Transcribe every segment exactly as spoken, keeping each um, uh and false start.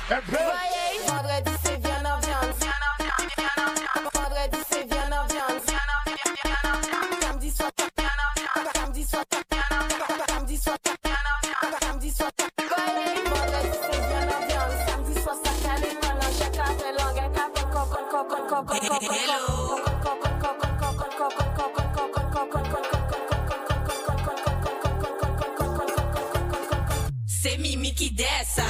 Voyez, vendredi c'est bien ambiance. Vendredi c'est bien ambiance. Samedi soir, samedi soir, samedi soir, samedi soir. Voyez, vendredi c'est bien ambiance. Samedi soir, ça calme, mélange, café, langue, café, coco, coco, coco, coco, hello. C'est Mimi qui descend.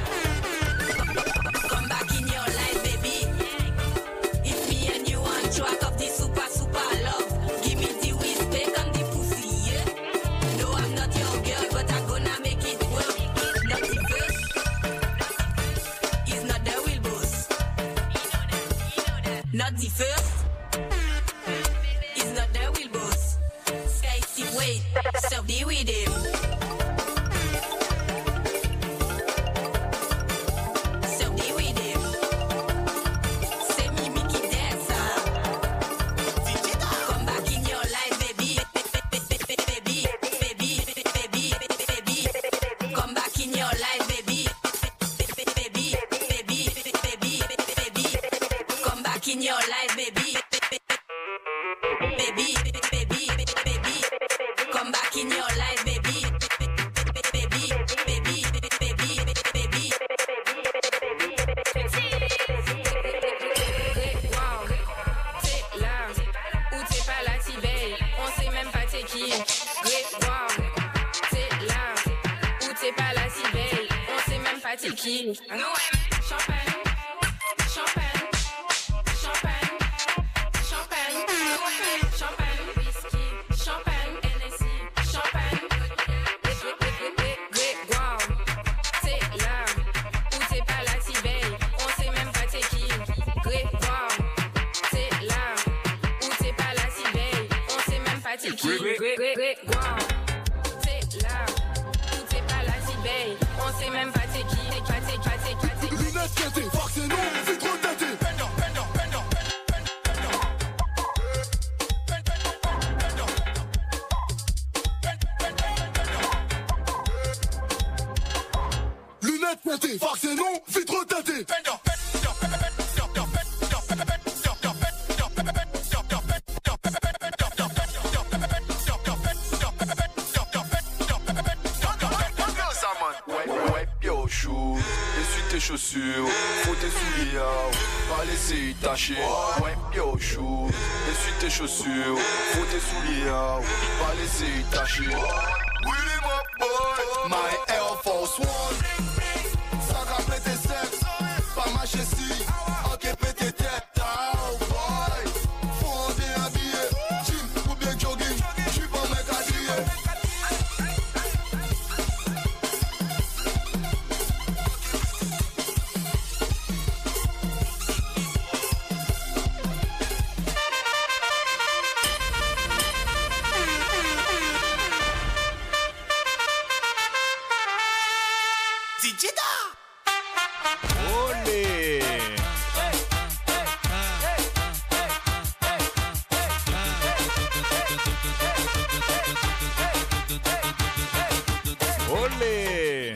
Come back in your life, baby. It's me and you on track of the super, super love. Give me the respect and the pussy, yeah. No, I'm not your girl, but I'm gonna make it work. Not the first. It's not the real boss. Not the first. It's not the real boss. Sky, see, wait. Stop the with him. In your life, baby, baby, baby, baby, come back in your life, baby, baby, baby, baby, baby. Wow, t'es là, ou t'es pas là, t'y veilles, on sait même pas t'es qui. Wow, t'es là, ou t'es pas là, t'y veilles, on sait même pas t'es qui. Champagne. Great, great, great, great, wow. T'es là, ou t'es pas là, t'y veilles. On sait même pas t'es qui, t'es pas, t'es pas, t'es pas, t'es qui. Lunettes teintées, vaccin non, c'est trop teinté. Bender, bender, bender, bender. Lunettes teintées, vaccin non, vitre teintée. Essuie tes chaussures, faut tes souliers, pas laisser y tacher. Ouais, yo, chou. Essuie tes chaussures, faut tes souliers, pas laisser y tacher. Willy my boy, my Air Force One. Ça rappelle tes sexes, pas ma chessie. Ok, pété tête, oh boy. Faut bien habillé, jean ou bien jogging. J'suis pas mec habillé. Olé. Olé.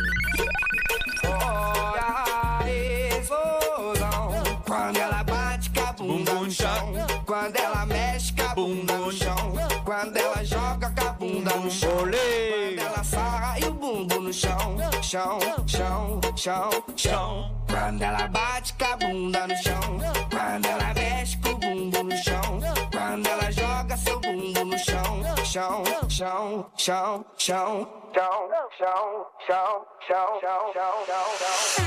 Olha a explosão quando ela bate com a bunda no chão, quando ela mexe com a bunda no chão, quando ela joga com a bunda no chão, quando ela sarra e o bumbum no chão, chão, chão, chão, chão. Quando ela bate com a bunda no chão, quando ela mexe com o bumbum no chão, quando ela joga seu bumbum no chão, chão, chão, chão, chão, chão, chão, chão, chão, chão, chão, chão,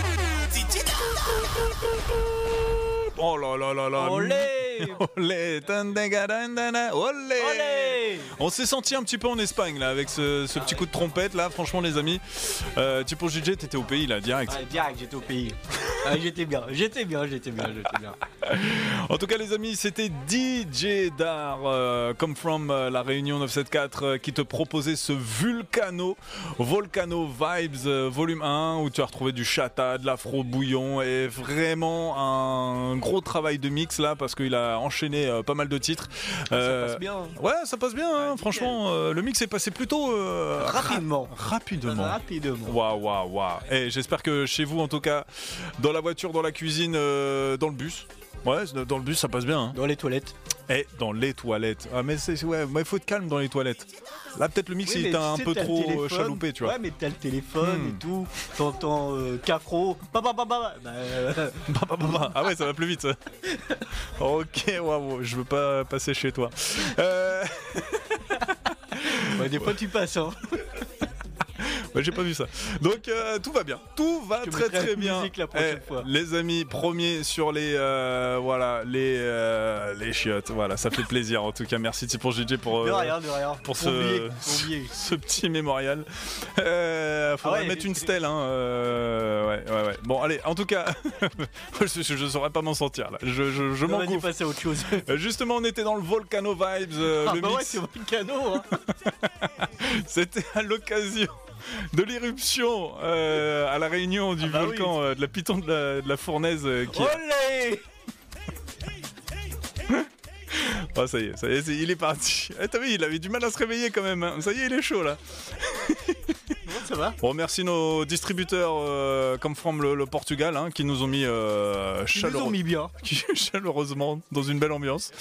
Oh là là là là. Olé. Olé. Olé. Olé. On s'est senti un petit peu en Espagne là avec ce, ce petit coup de trompette là. Franchement les amis, euh, tu pour J J, t'étais au pays là direct. Ouais, direct, j'étais au pays. Ah, j'étais bien, j'étais bien, j'étais bien, j'étais bien. En tout cas les amis, c'était D J Dar euh, Come From euh, la Réunion neuf cent soixante-quatres euh, qui te proposait ce Vulcano Volcano Vibes euh, volume un où tu as retrouvé du chata, de l'afro bouillon et vraiment un gros travail de mix là parce qu'il a a enchaîné euh, pas mal de titres. Euh, Ça passe bien. Ouais, ça passe bien, hein, Ouais, franchement. euh, le mix est passé plutôt euh, Rapidement. ra- rapidement. Rapidement. Waouh, waouh, waouh. Et j'espère que chez vous, en tout cas, dans la voiture, dans la cuisine, euh, dans le bus. Ouais, dans le bus, ça passe bien. Hein. Dans les toilettes. Et dans les toilettes. Ah, mais c'est ouais, il faut être calme dans les toilettes. Là, peut-être le mix Oui, il mais était tu un sais, peu t'as le trop téléphone. chaloupé, tu vois. Ouais, mais t'as le téléphone Hmm. et tout. T'entends euh, Cafro. Bah, bah, bah, bah, bah. Euh, Bah, bah, bah, bah. Ah ouais, ça va plus vite. Ça. Ok, waouh, je veux pas passer chez toi. Euh... ouais, des fois, tu passes. Hein. Ouais, j'ai pas vu ça. Donc euh, tout va bien, tout va Je te très mettrai très la bien. musique la prochaine Eh, fois. Les amis, premier sur les euh, voilà les euh, les chiottes. Voilà, ça fait plaisir en tout cas. Merci Tipon J J pour De euh, rien, de rien. pour ce Oublié, oublié. ce petit mémorial. Euh, faudrait Ah ouais, mettre mais- une stèle. Hein, euh, ouais, ouais, ouais. Bon, allez. En tout cas, je, je, je saurais pas m'en sortir là. Je je, je On m'en va y couvre. passer à autre chose. Euh, Justement, on était dans le Volcano Vibes. euh, Ah le bah ouais, mix. c'est Volcano. Hein. C'était à l'occasion de l'éruption euh, à la réunion du Ah bah volcan euh, de la Piton de la, de la Fournaise euh, qui Olé. oh, ça y est, ça y est, c'est- il est parti. Eh, t'as vu, il avait du mal à se réveiller quand même. Hein. Ça y est, il est chaud là. Bon, ça va. On remercie nos distributeurs euh, comme from le, le Portugal hein, qui nous ont mis, euh, Ils nous ont chaleureux- mis bien. qui- chaleureusement dans une belle ambiance.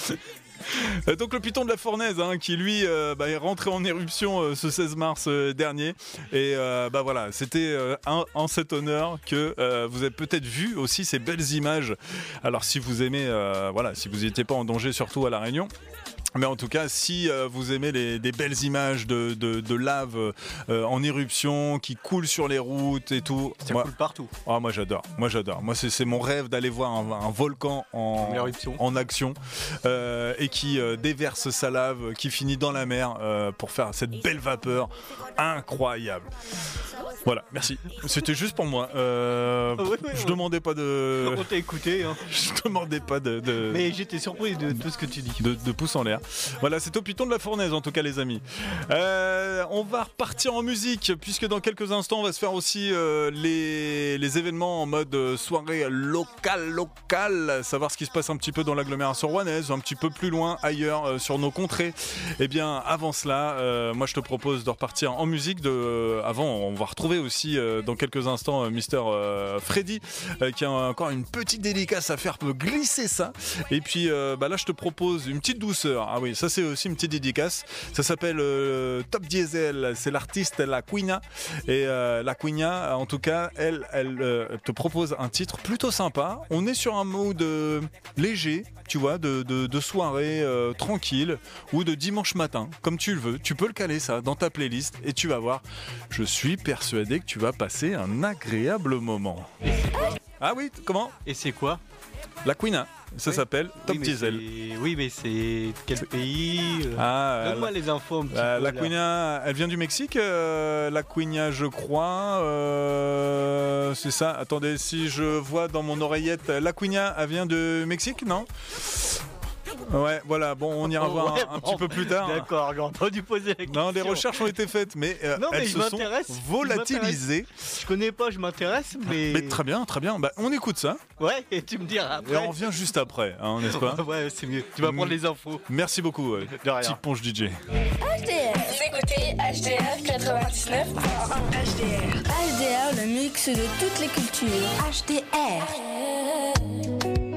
Euh, Donc le Piton de la Fournaise hein, qui lui euh, bah, est rentré en éruption euh, ce seize mars euh, dernier et euh, bah voilà c'était euh, un- en cet honneur que euh, vous avez peut-être vu aussi ces belles images. Alors si vous aimez euh, voilà si vous n'étiez pas en danger surtout à la Réunion. Mais en tout cas, si euh, vous aimez les, des belles images de, de, de lave euh, en éruption qui coule sur les routes et tout, Ça moi, coule partout. ah, moi j'adore. Moi j'adore. Moi c'est c'est mon rêve d'aller voir un, un volcan en, En éruption. en action euh, et qui euh, déverse sa lave, qui finit dans la mer euh, pour faire cette belle vapeur incroyable. Voilà, merci. C'était juste pour moi. Euh, Ah ouais, ouais, je ouais. demandais pas de, On t'a écouté. Hein. je demandais pas de. de... Mais j'étais surpris de tout ce que tu dis. De, de pouces en l'air. Voilà, c'est au Piton de la Fournaise en tout cas les amis. Euh, on va repartir en musique puisque dans quelques instants on va se faire aussi euh, les, les événements en mode euh, soirée locale, locale, savoir ce qui se passe un petit peu dans l'agglomération rouennaise, un petit peu plus loin ailleurs euh, sur nos contrées. Et bien avant cela, euh, moi je te propose de repartir en musique. De, euh, avant on va retrouver aussi euh, dans quelques instants euh, Mister euh, Freddy euh, qui a encore une petite dédicace à faire pour glisser ça. Et puis euh, bah là je te propose une petite douceur. Ah oui, ça c'est aussi une petite dédicace. Ça s'appelle euh, Top Diesel. C'est l'artiste La Quina. Et euh, La Quina, en tout cas, elle, elle euh, te propose un titre plutôt sympa. On est sur un mode euh, léger, tu vois, de, de, de soirée euh, tranquille ou de dimanche matin, comme tu le veux. Tu peux le caler ça dans ta playlist et tu vas voir. Je suis persuadé que tu vas passer un agréable moment. Ah oui, t- comment Et c'est quoi? La Quina. Ça Oui. s'appelle Top oui, mais Diesel. c'est- Oui, mais c'est quel pays euh, Ah, Donne-moi les infos un petit Euh, peu. la là. Quina, elle vient du Mexique, euh, la Quina, je crois. euh, c'est ça. Attendez, si je vois dans mon oreillette, la Quina, elle vient de Mexique, non? Ouais, voilà. Bon, on ira Oh, voir ouais, un, un bon, petit peu plus tard. D'accord, j'aurais pas dû poser la question. Non, les recherches ont été faites, mais, euh, Non, mais elles je se sont m'intéresse, je volatilisées. Je connais pas, je m'intéresse, mais. Mais très bien, très bien. Bah, on écoute ça Ouais, et tu me diras et après. on revient juste après, hein, n'est-ce pas? Ouais, c'est mieux. Tu vas Mm. prendre les infos. Merci beaucoup, euh, De rien. petit ponche D J. H D R. Vous écoutez H D R quatre-vingt-dix-neuf point un. H D R. H D R, le mix de toutes les cultures. H D R.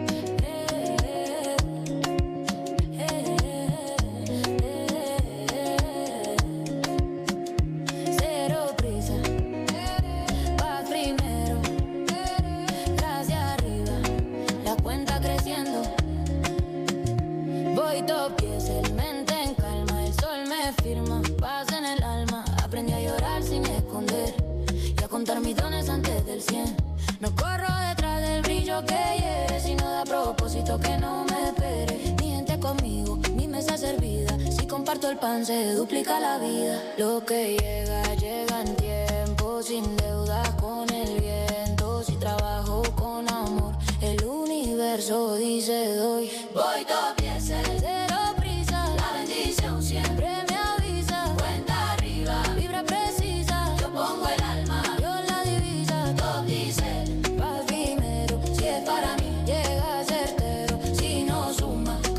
Cero prisa, va primero, hacia arriba, la cuenta creciendo. Voy topies, el mente en calma, el sol me firma, paz en el alma. Aprendí a llorar sin esconder y a contar mis dones antes del cien. No corro detrás del brillo que hiere, sino de a propósito que no me espere. Ni gente conmigo, ni mesa servida. Si comparto el pan se duplica la vida. Lo que llega, llega en tiempo, sin deudas con el viento. Si trabajo con amor, el universo dice doy. Voy topies, el cero prisa, la bendición siempre me avisa. Cuenta arriba, vibra precisa. Yo pongo el alma, yo la divisa. Top dice, va primero. Si es para mí, llega certero. Si no suma,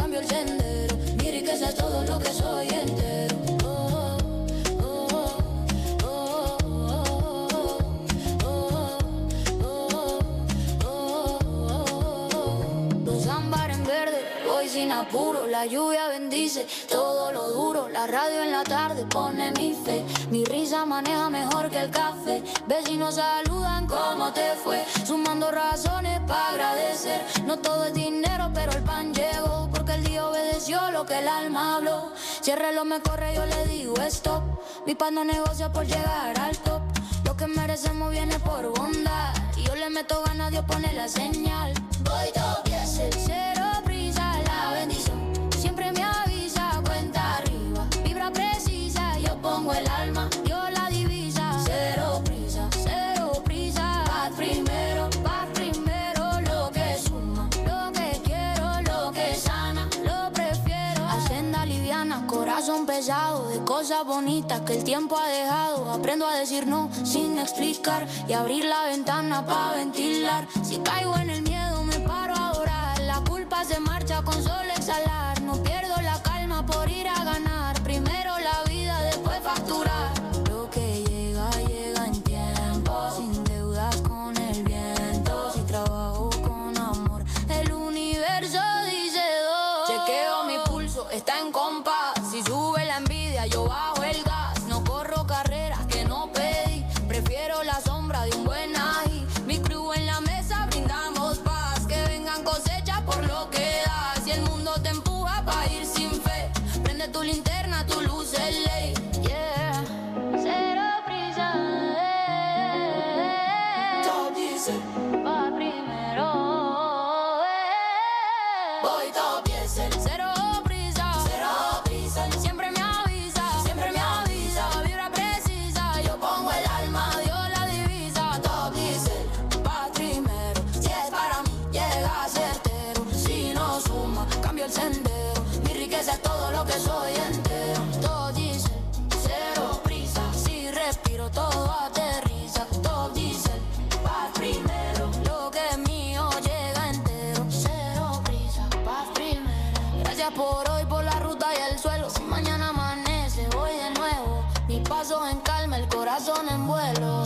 oscuro, la lluvia bendice todo lo duro. La radio en la tarde pone mi fe. Mi risa maneja mejor que el café. Vecinos saludan, ¿cómo te fue? Sumando razones para agradecer. No todo es dinero, pero el pan llegó. Porque el día obedeció lo que el alma habló. Si el reloj me corre, yo le digo stop. Mi pan no negocia por llegar al top. Lo que merecemos viene por bondad. Y yo le meto ganas, Dios pone la señal. Voy todo diésel, cero prisa, la bendición siempre me avisa, cuenta arriba, vibra precisa, yo pongo el alma, Dios la divisa. Cero prisa, cero prisa, paz primero, paz primero, lo que suma, lo que quiero, lo que sana, lo prefiero. Hacienda liviana, corazón pesado, de cosas bonitas que el tiempo ha dejado. Aprendo a decir no sin explicar y abrir la ventana para ventilar. Si caigo en el miedo me paro a orar. La culpa se marcha con solo exhalar. No pierdo la calma por ir a ganar. Primero la vida, después facturar. Lo que llega, llega en tiempo. Sin deudas con el viento. Si trabajo con amor, el universo dice dos. Chequeo mi pulso, está en compás. Si sube la envidia, yo bajo el gas. No corro carreras que no pedí. Prefiero la sombra de un buen ají. Mi crew en la mesa, brindamos paz. Que vengan cosechas por lo que das. Si el mundo te empuja pa' ir sin fe, prende tu linterna, tu luz es ley. Yeah, cero prisa. Top diésel, va primero. Voy top diésel, cero prisa, cero prisa. Siempre me avisa, siempre me avisa. Vibra precisa, yo pongo el alma, Dios la divisa. Top diésel, va primero. Si es para mí, llega certero. Si no suma, cambio el sendero. Mi riqueza es todo lo que soy entero. Top diésel, cero prisa. Si respiro, todo aterriza. Top diésel, va primero. Lo que es mío llega entero. Cero prisa, va primero. Gracias por hoy, por la ruta y el suelo. Si mañana amanece, voy de nuevo. Mis pasos en calma, el corazón en vuelo.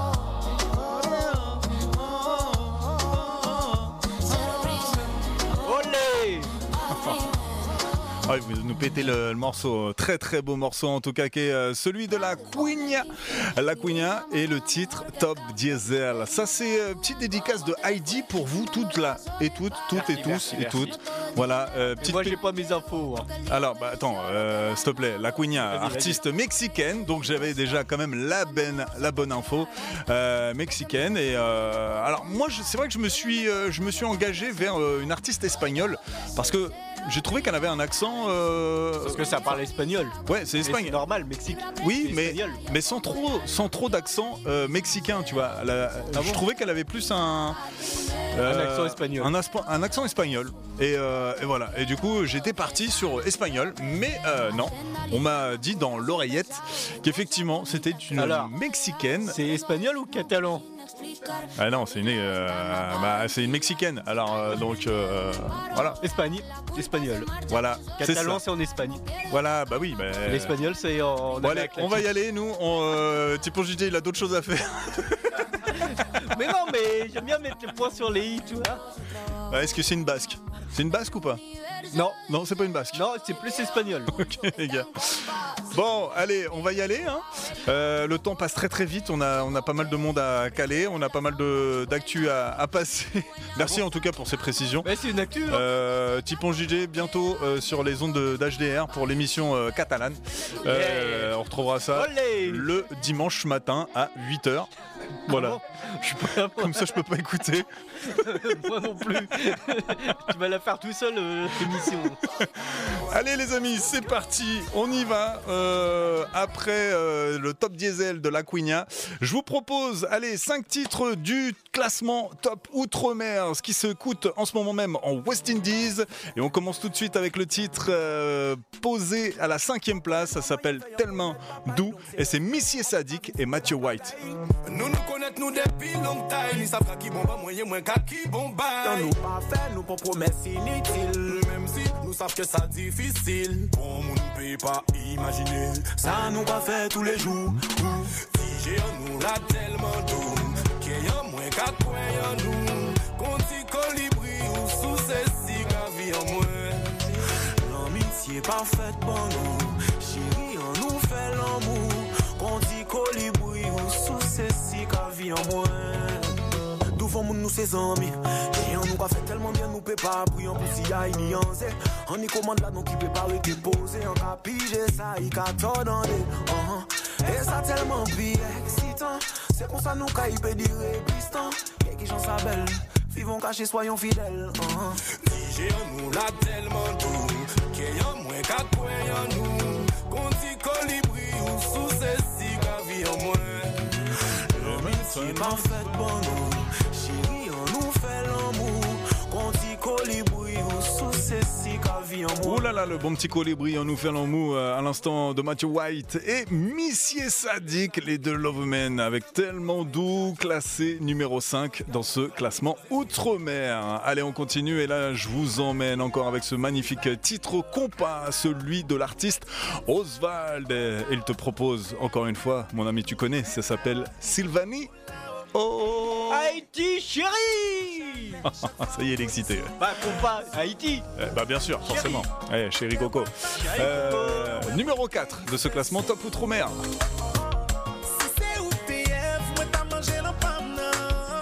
Cero prisa, Olé! va primero. Ah, vous nous pétez le, le morceau, très très beau morceau en tout cas, qui est euh, celui de la Queen. La Queen et le titre Top Diesel. Ça c'est euh, petite dédicace de Heidi pour vous toutes là et toutes, toutes Merci, et tous merci, et merci. toutes. Voilà, euh, Et petite moi pé- j'ai pas mes infos. hein. Alors, bah attends, euh, s'il te plaît, la Queen, Vas-y, vas-y. artiste mexicaine, donc j'avais déjà quand même la, ben, la bonne info euh, mexicaine. Et euh, alors moi, je- c'est vrai que je me suis, euh, je me suis engagé vers euh, une artiste espagnole parce que j'ai trouvé qu'elle avait un accent. euh, Parce que ça parle espagnol. Ouais, c'est Mais C'est espagnol. normal, Mexique. Oui, c'est mais, espagnol. mais sans trop, sans trop d'accent euh, mexicain, tu vois. Elle a- je bon trouvais qu'elle avait plus un, Un accent espagnol. un, aspo- un accent espagnol. Et, euh, et voilà. Et du coup, j'étais parti sur espagnol, mais euh, non. On m'a dit dans l'oreillette qu'effectivement, c'était une Alors, mexicaine. C'est espagnol ou catalan? Ah non, c'est une, euh, bah, c'est une mexicaine. Alors euh, donc euh, voilà, Espagne, espagnol. voilà. C'est Catalan, ça. c'est en Espagne. Voilà, bah oui. bah, L'espagnol, c'est en. Bon, allez, Amérique on va y latine. aller, nous. On, euh, Tipo J J, il a d'autres choses à faire. Mais non, mais j'aime bien mettre les points sur les i, tu vois. Ouais, Est-ce que c'est une basque? C'est une basque ou pas? Non, Non, c'est pas une basque. non, c'est plus espagnol. Ok, les gars. Bon, allez, on va y aller. Hein. Euh, le temps passe très très vite. On a, on a pas mal de monde à caler. On a pas mal de- d'actu à, à passer. Merci en tout cas pour ces précisions. Mais c'est une actu. hein. Euh, Tipon J J bientôt euh, sur les ondes d'H D R pour l'émission euh, catalane. Euh, Yeah. On retrouvera ça Olé. le dimanche matin à huit heures. Voilà. Comment Je suis pas là pour- Comme ça, je peux pas écouter. Moi non plus. Tu vas la faire tout seul, euh, l'émission. Allez les amis, c'est parti, on y va. Euh, après euh, le top diesel de la Queen, je vous propose, allez, cinq titres du classement top Outre-mer, ce qui se coûte en ce moment même en West Indies. Et on commence tout de suite avec le titre euh, posé à la cinquième place. Ça s'appelle Tellement Doux et c'est Missy Sadik et Mathieu White. Nous nous connaissons nous depuis longtemps. Ni savent qu'à qui bon ba moyen moins qu'à qui bon ba. Nous pas fait, nous pas promesses inutiles. Même si nous savons que ça difficile. Bon moun peut pas imaginer. Ça nous pas fait tous les jours. Si j'ai en nous là tellement doux. Qu'il y a moins qu'à quoi en nous. Conti colibri ou sous ces cigares vie en moins. c'est pas fait pour nous. Chérie, on nous fait l'amour. Qu'on dit colibri ou sous ceci qu'a vie en moins. D'où font nous ses amis. Et on nous a fait tellement bien, nous peut pas prier en plus si y'a une nuance. On y commande là, donc il peut pas rester posé. On a pigé ça, il a t'ordonné. Et ça tellement bien excitant. C'est pour ça nous qu'a il peut dire résistant. Quelques gens s'appellent, vivons cachés, soyons fidèles. Pigé en nous là tellement doux. Qu'il y a moins qu'à quoi en nous. Qu'on dit colibri ou sous ceci qu'a vie en moins. Le métier pas fait pour nous. Chérie, on nous fait l'amour. Qu'on dit colibri ou sous ceci qu'a vie en moins. Oh là là, le bon petit colibri, on nous fait l'amour euh, à l'instant de Matthew White et Missier Sadiq, les deux Love Men, avec tellement doux, classé numéro cinq dans ce classement Outre-mer. Allez, on continue et là, je vous emmène encore avec ce magnifique titre compas, celui de l'artiste Oswald. Et il te propose, encore une fois, mon ami, tu connais, ça s'appelle Sylvanie. Oh Haïti, chérie. Ça y est, il est excité. Bah, compas, Haïti. Eh bah bien sûr, forcément. Eh, chérie Coco. Euh, numéro quatre de ce classement Top Outre-mer. Si c'est où T F, moi t'as mangé dans Pamna.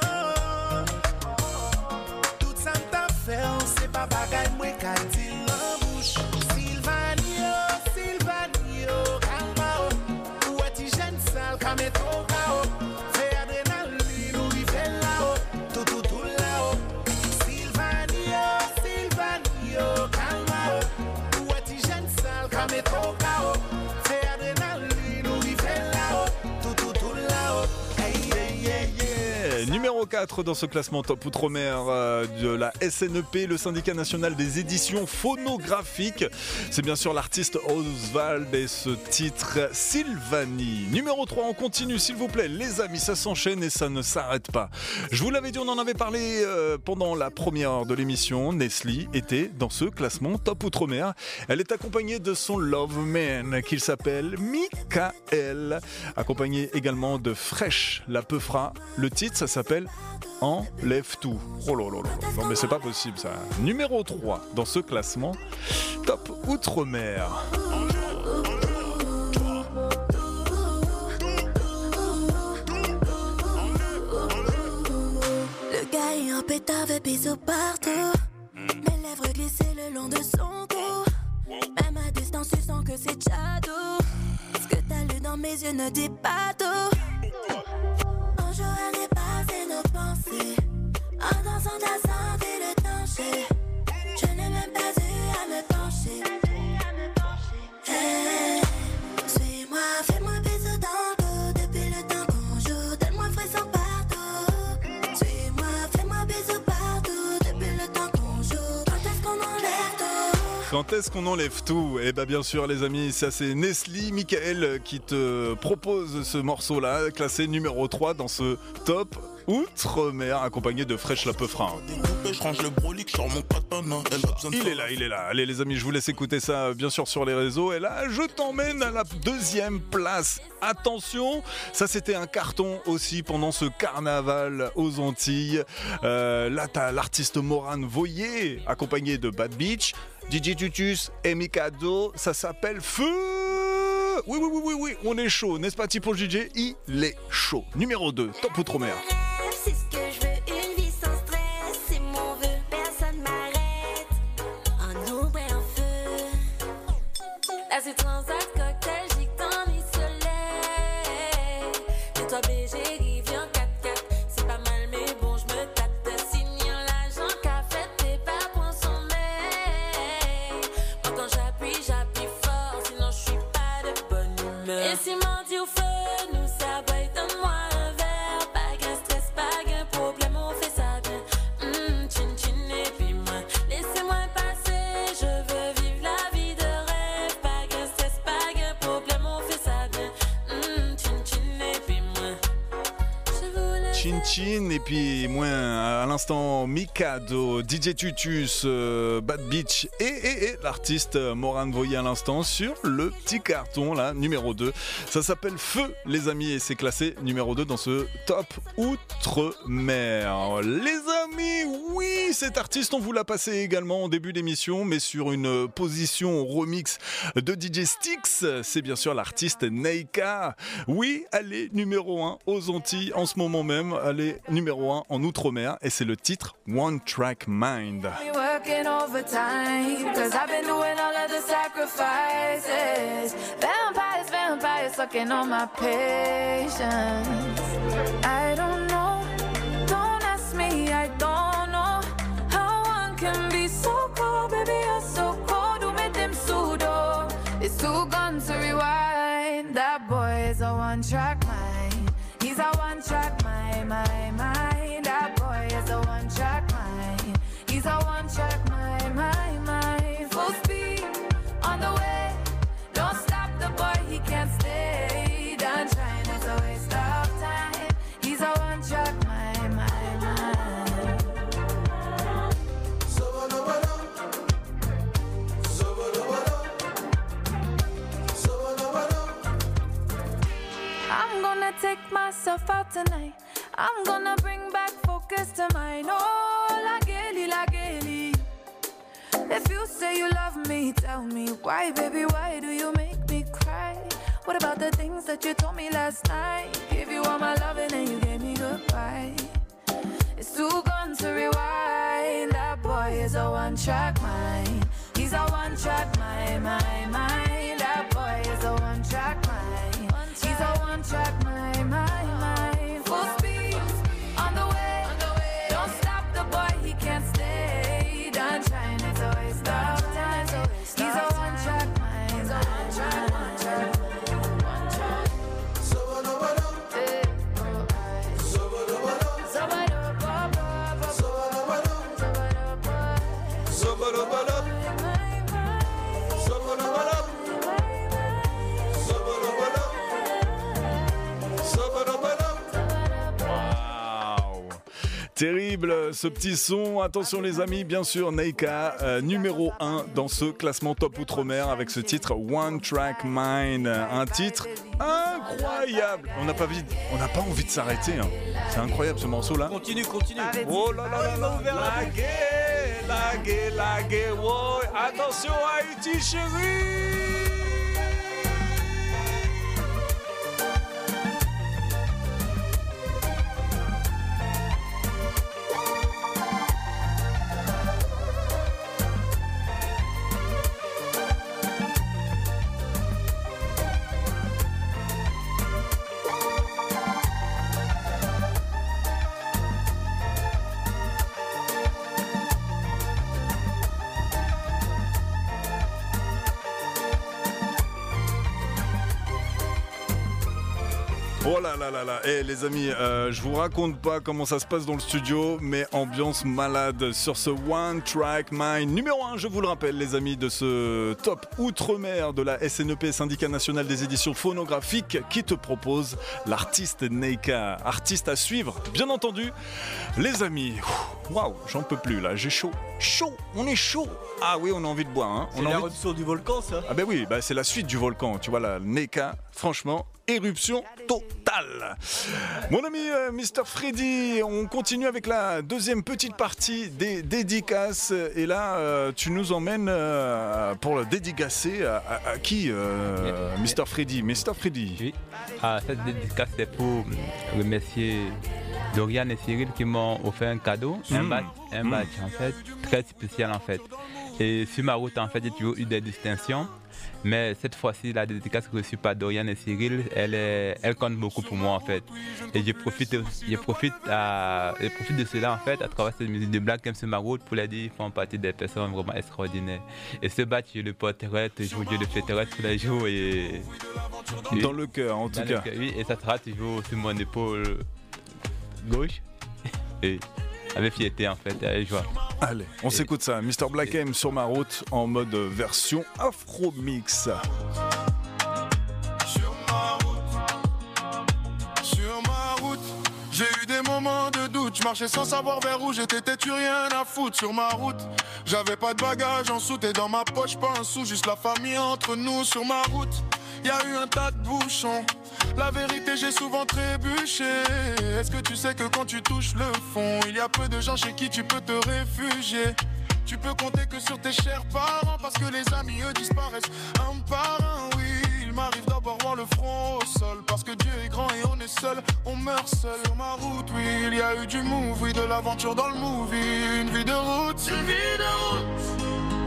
Tout ça t'a fait, c'est pas bagaille, moi qu'a dit la bouche. Sylvanie, oh, Sylvanie, oh, calma, oh. Où est-il jeune sale, comme est trop cao. Fais adrénaline, où il fait là-haut. Tout, tout, tout là-haut. Sylvanie, oh, Sylvanie, oh, calma, oh. Où est-il jeune sale, comme est trop cao. Fais adrénaline, où il fait là-haut. Tout, tout, tout là-haut. Hey, hey, hey, hey. Numéro quatre dans ce classement Top Outre-mer euh, de la S N E P, le syndicat national des éditions phonographiques. C'est bien sûr l'artiste Oswald et ce titre Sylvanie. Numéro trois, on continue s'il vous plaît. Les amis, ça s'enchaîne et ça ne s'arrête pas. Je vous l'avais dit, on en avait parlé euh, pendant la première heure de l'émission. Nestlé était dans ce classement Top Outre-mer. Elle est accompagnée de son Love Man qu'il s'appelle Michael, accompagné également de Fresh, la peufra. Le titre, ça s'appelle Enlève tout. Oh là là là. Non mais c'est pas possible ça. Numéro trois dans ce classement Top Outre-mer. Le gars est un pétard, veut bisous partout. Mes lèvres glissées le long de son cou. Même à distance, tu sens que c'est Chado. Ce que t'as lu dans mes yeux ne dit pas tout. Bonjour, elle n'est pas, c'est nos pensées. En dansant, t'as senti le danger. Je n'ai même pas eu à me pencher. Hey, suis-moi, fais-moi bisous dans le dos. Depuis le temps qu'on joue, donne-moi frisson partout. Suis-moi, fais-moi bisous partout. Depuis le temps qu'on joue, quand est-ce qu'on enlève tout? Quand est-ce qu'on enlève tout? Eh bien bien sûr les amis, ça c'est Nestlé, Michael qui te propose ce morceau-là, classé numéro trois dans ce Top Outre-mer, accompagné de Fresh la peufra. Je range le brolic sur mon katana. Il est là, il est là. Allez les amis, je vous laisse écouter ça bien sûr sur les réseaux. Et là, je t'emmène à la deuxième place. Attention, ça c'était un carton aussi pendant ce carnaval aux Antilles. Euh, là, t'as l'artiste Morane Voyer, accompagné de Bad Beach, D J Tutus et Mikado. Ça s'appelle Feu. Oui, oui, oui, oui, oui, on est chaud, n'est-ce pas, Tipo D J? Il est chaud. Numéro deux, Top Outre-mer. C'est ce que je veux, une vie sans stress. C'est mon vœu, personne m'arrête. Un ombre et un feu. Là c'est transat, cocktail, gic dans les soleils. Et toi B G, rivière quatre quatre. C'est pas mal mais bon, je me tâte. Signer l'agent qu'a fait tes pas pour sommeil. Moi quand j'appuie, j'appuie fort. Sinon je suis pas de bonne humeur. Et si mardi au feu, nous ça boit, donne-moi un verre. Pas qu'un stress, pas qu'un problème, on fait ça bien. Hum, chin chin et puis moi, laissez-moi passer. Je veux vivre la vie de rêve. Pas qu'un stress, pas qu'un problème, on fait ça bien. Hum, chin chin et puis moi, je voulais. Chin Chin et puis moins à l'instant Mikado, D J Tutus, euh, Bad Beach et, et, et l'artiste Morane Voyer à l'instant sur le petit carton là, numéro deux. Ça s'appelle Feu les amis et c'est classé numéro deux dans ce Top Outre-mer. Les amis, oui, cet artiste, on vous l'a passé également en début d'émission, mais sur une position remix de D J Styx. C'est bien sûr l'artiste Neika. Oui, elle est numéro un aux Antilles en ce moment même. Elle est numéro un en Outre-mer et c'est le titre One Track Mind. Working overtime, cause I've been doing all of the sacrifices. Vampires, vampires sucking on my patience. I don't know, don't ask me, I don't know how one can be so cold, baby, you're so cold. Do me them pseudo, it's too gone to rewind. That boy is a one track mind, he's a one track mind, my mind. That boy is a one track mind, he's a one track mind, my mind. Full speed on the way, don't stop the boy, he can't stay. Done trying, it's a waste of time. He's a one track mind, my mind. I'm gonna take myself out tonight. I'm gonna bring back focus to mine. Oh, la gaily, la gaily. If you say you love me, tell me why, baby, why do you make me cry? What about the things that you told me last night? Give you all my loving and you gave me goodbye. It's too gone to rewind. That boy is a one-track mind. He's a one-track mind, my mind. That boy is a one-track mind. He's a one-track mind, my mind. Full speed on the way. Don't stop the boy, he can't stay. Done trying, it's a waste of time. He's a one-track mind. He's a one-track, one-track. Terrible ce petit son, attention les amis, bien sûr Neika, euh, numéro un dans ce classement top Outre-mer avec ce titre One Track Mind, un titre incroyable. On n'a pas envie, on n'a pas envie de s'arrêter, hein. C'est incroyable ce morceau là. Continue, continue. Oh là là là là, la gueule, la gueule, la gueule, wow. Attention Haïti chérie. Oh là là là là, eh les amis, euh, je vous raconte pas comment ça se passe dans le studio, mais ambiance malade sur ce One Track Mind. Numéro un, je vous le rappelle les amis, de ce top Outre-mer de la S N E P, Syndicat National des Éditions Phonographiques, qui te propose l'artiste Neika. Artiste à suivre, bien entendu. Les amis, waouh, j'en peux plus là, j'ai chaud. Chaud, on est chaud. Ah oui, on a envie de boire. Hein. C'est l'éruption du volcan ça. Ah ben oui, bah c'est la suite du volcan, tu vois là, Neika, franchement. Éruption totale. Mon ami euh, mister Freddy, on continue avec la deuxième petite partie des dédicaces. Et là, euh, tu nous emmènes euh, pour le dédicacer à, à, à qui, euh, mister Freddy mister Freddy Oui, ah, cette dédicace c'est pour remercier Dorian et Cyril qui m'ont offert un cadeau, mmh. un badge, un badge mmh. en fait, très spécial en fait. Et sur ma route, en fait, j'ai toujours eu des distinctions. Mais cette fois-ci, la dédicace reçue par Dorian et Cyril, elle, est, elle compte beaucoup pour moi en fait. Et je profite, je profite, à, je profite de cela en fait à travers cette musique de Black M sur ma route pour les dire qu'ils font partie des personnes vraiment extraordinaires. Et ce badge, je le porterai toujours, je le fêterai tous les jours. Et, et dans le cœur en tout cas. Cœur, oui, et ça sera toujours sur mon épaule gauche. Et avec fierté en fait, avec joie. Allez, on et s'écoute ça, mister Black M sur ma route en mode version Afro Mix. Sur ma route, sur ma route, j'ai eu des moments de doute. Je marchais sans savoir vers où j'étais, t'es-tu rien à foutre sur ma route. J'avais pas de bagages en soute et dans ma poche pas un sou, juste la famille entre nous sur ma route. y a eu un tas de bouchons. La vérité, j'ai souvent trébuché. Est-ce que tu sais que quand tu touches le fond, il y a peu de gens chez qui tu peux te réfugier. Tu peux compter que sur tes chers parents, parce que les amis eux disparaissent un par un. Oui, il m'arrive d'abord voir le front au sol, parce que Dieu est grand et on est seul, on meurt seul. Sur ma route, oui, il y a eu du move, oui, de l'aventure dans le movie. Une vie de route, une vie de route.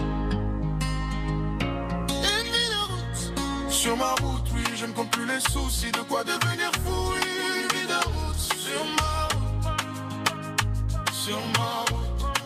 Une vie de route. Sur ma route, oui, je ne compte plus les soucis, de quoi devenir fou, oui. Une vie de route. Sur ma route. Sur ma route.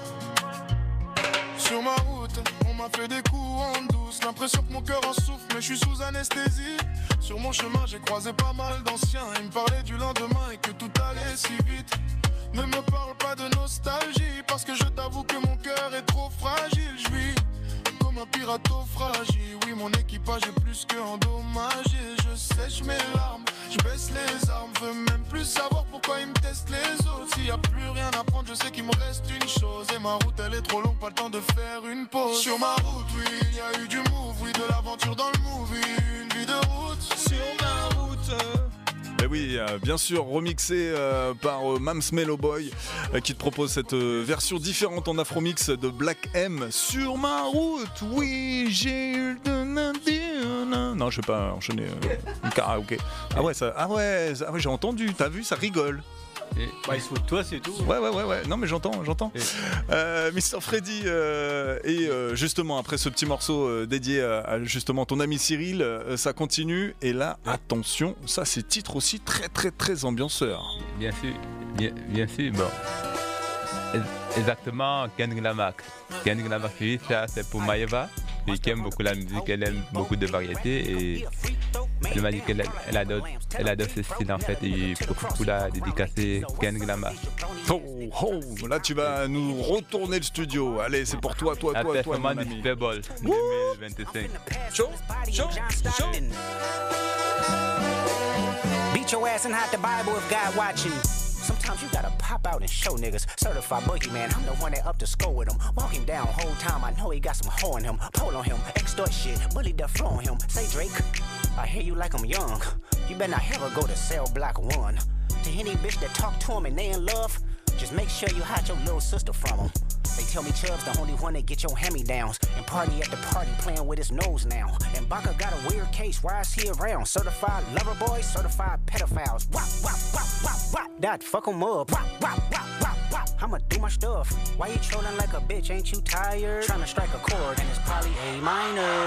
Sur ma route, on m'a fait des coups en douce. L'impression que mon cœur en souffre, mais je suis sous anesthésie. Sur mon chemin, j'ai croisé pas mal d'anciens. Ils me parlaient du lendemain et que tout allait si vite. Ne me parle pas de nostalgie, parce que je t'avoue que mon cœur est trop fragile. Je vis comme un pirate fragile. Oui, mon équipage est plus que endommagé. Je sèche mes larmes, je baisse les armes. Veux même plus savoir pourquoi ils me testent les autres. S'il y a plus rien à prendre, je sais qu'il me reste une chose. Et ma route, elle est trop longue, pas le temps de faire une pause. Sur ma route, oui, il y a eu du move, oui, de l'aventure dans le movie. Une vie de route, sur ma route. Et oui, euh, bien sûr, remixé euh, par euh, Mams Mellow Boy euh, qui te propose cette euh, version différente en afromix de Black M. Sur ma route, oui, j'ai eu le... Non, je vais pas enchaîner euh, une karaoké. Ah ouais, ça, ah ouais, ah ouais, j'ai entendu, t'as vu, ça rigole. Et, bah, il se fout de toi, c'est tout. Ouais, ouais, ouais, ouais. Non, mais j'entends, j'entends. Euh, Mister Freddy, euh, et euh, justement, après ce petit morceau euh, dédié à, à justement ton ami Cyril, euh, ça continue. Et là, attention, ça, c'est titre aussi très, très, très ambianceur. Bien sûr, bien, bien sûr, bon. Exactement, Kendrick Lamar. Kendrick Lamar, ça, c'est pour Maeva, qui aime beaucoup la musique, elle aime beaucoup de variétés. Et elle m'a dit qu'elle elle adore, elle adore ce style en fait, et pour la dédicacer Kendrick Lamar. Oh, oh, là tu vas nous retourner le studio. Allez, c'est pour toi, toi, toi, toi, mon ami. Super Bowl deux mille vingt-cinq. Chaud, chaud, chaud. Beat your ass and hide the Bible if God watching. Sometimes you gotta pop out and show niggas. Certified boogeyman, I'm the one that up to score with him. Walk him down whole time, I know he got some hoe in him. Pull on him, extort shit, bully the flow on him. Say Drake, I hear you like I'm young. You better not ever go to cell block one. To any bitch that talk to him and they in love, just make sure you hide your little sister from him. They tell me Chubb's the only one that get your hand-me-downs. And party at the party playing with his nose now. And Baka got a weird case, why is he around? Certified lover boys, certified pedophiles. Wop, wop, wop, wop, wop. That fuck him up. Wop, wop, wop, wop, wop. I'ma do my stuff. Why you trolling like a bitch, ain't you tired? Tryna strike a chord and it's probably A minor.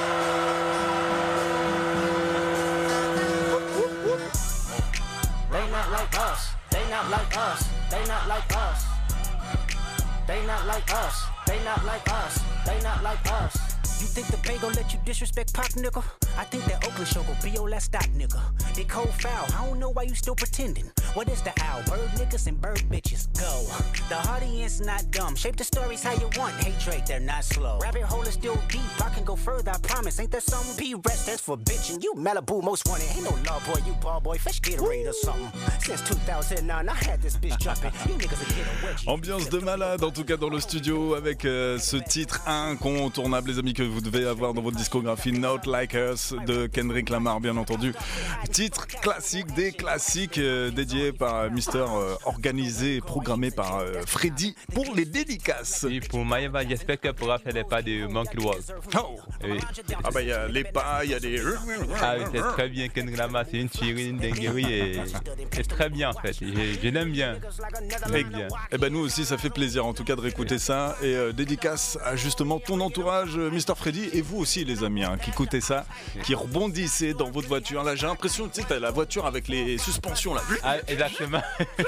They not like us, they not like us, they not like us. They not like us, they not like us, they not like us. You think the Bay gon' let you disrespect Pop, nigga? I think that Oakland show gon' be your last stop, nigga. They cold foul, I don't know why you still pretending. What is the owl? Bird niggas and bird bitches, go. The audience not dumb, shape the stories how you want. Hey Drake, they're not slow. Rabbit hole is still deep, I can go further, I promise. Ain't there something? P-Rest, that's for bitchin'. You Malibu most wanted, ain't no law boy, you ball boy. Fish Gatorade or something. Since two thousand nine, I had this bitch jumping. You niggas are getting wedgie. Ambiance de malade, en tout cas dans le studio, avec euh, ce titre incontournable, les amis, que vous devez avoir dans votre discographie, Not Like Us de Kendrick Lamar, bien entendu. Titre classique des classiques, euh, dédié par Mister euh, organisé et programmé par euh, Freddy pour les dédicaces. Et pour Maeva, j'espère qu'elle pourra faire les pas de Monkey Walk. Oh. Oui. Ah bah il y a les pas, il y a des... Ah oui, c'est très bien, Kendrick Lamar, c'est une tuerie, une dinguerie, et c'est très bien en fait, je, je l'aime bien. Très bien. Et ben nous aussi, ça fait plaisir en tout cas de réécouter ça, et euh, dédicace à justement ton entourage, Mister Freddy, et vous aussi les amis, hein, qui écoutez ça, qui rebondissez dans votre voiture. Là j'ai l'impression, tu sais, t'as la voiture avec les suspensions là. Ah, exactement.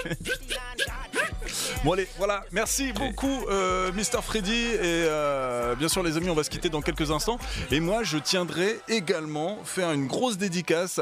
Bon allez, voilà, merci beaucoup euh, Mister Freddy, et euh, bien sûr les amis, on va se quitter dans quelques instants, et moi je tiendrai également faire une grosse dédicace